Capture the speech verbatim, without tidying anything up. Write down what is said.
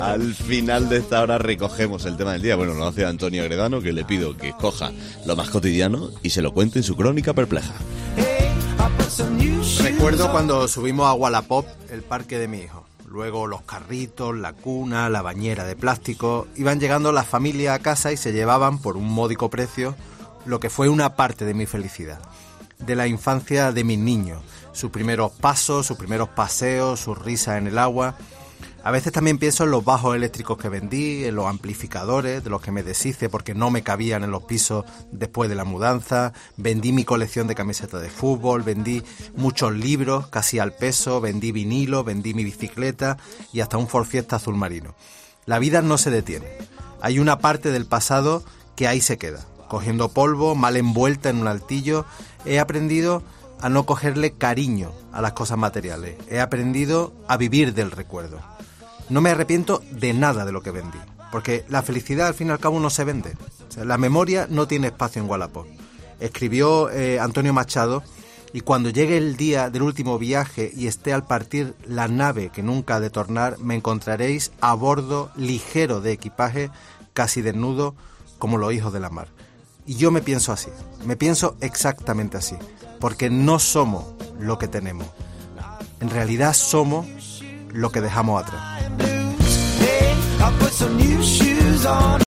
Al final de esta hora recogemos el tema del día. Bueno, lo hace Antonio Agredano, que le pido que escoja lo más cotidiano y se lo cuente en su crónica perpleja. Recuerdo cuando subimos a Wallapop, el parque de mi hijo. Luego los carritos, la cuna, la bañera de plástico. Iban llegando las familias a casa y se llevaban por un módico precio lo que fue una parte de mi felicidad. De la infancia de mis niños. Sus primeros pasos, sus primeros paseos, sus risas en el agua. A veces también pienso en los bajos eléctricos que vendí, en los amplificadores de los que me deshice porque no me cabían en los pisos después de la mudanza. Vendí mi colección de camisetas de fútbol, vendí muchos libros casi al peso, vendí vinilo, vendí mi bicicleta y hasta un Ford Fiesta azul marino. La vida no se detiene. Hay una parte del pasado que ahí se queda. Cogiendo polvo, mal envuelta en un altillo, he aprendido a no cogerle cariño a las cosas materiales. He aprendido a vivir del recuerdo. No me arrepiento de nada de lo que vendí, porque la felicidad al fin y al cabo no se vende. O sea, la memoria no tiene espacio en Wallapop. Escribió eh, Antonio Machado, y cuando llegue el día del último viaje y esté al partir la nave que nunca ha de tornar, me encontraréis a bordo ligero de equipaje, casi desnudo, como los hijos de la mar. Y yo me pienso así, me pienso exactamente así, porque no somos lo que tenemos. En realidad somos lo que dejamos atrás.